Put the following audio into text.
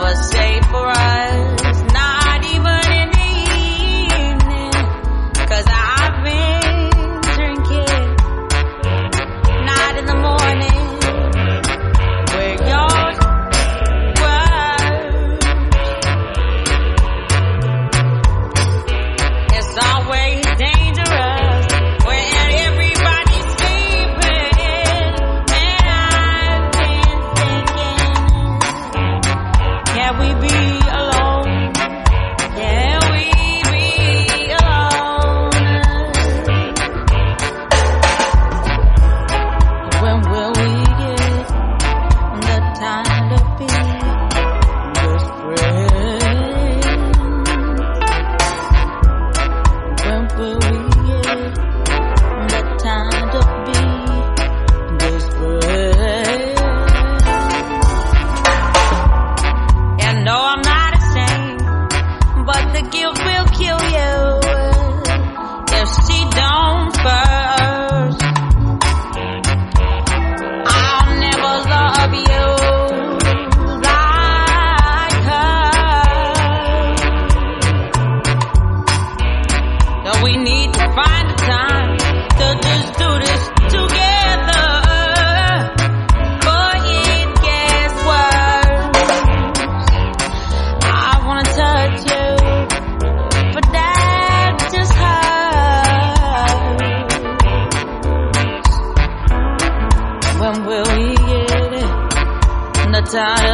never safe for us, not even in the evening, 'cause I've been drinking, not in the morning, where yours was. It's always dangerous when everybody's sleeping, and I've been thinking, can we be alone? Can we be alone? When will we get the time to be just friends? When will we get the time to be just friends? And no, I'm not ashamed, but the guilt will kill you if she don't first. I'll never love you like her. So we need to find the time to just do this together. But it gets worse. I wanna touch you, but that just hurts. When will we get the time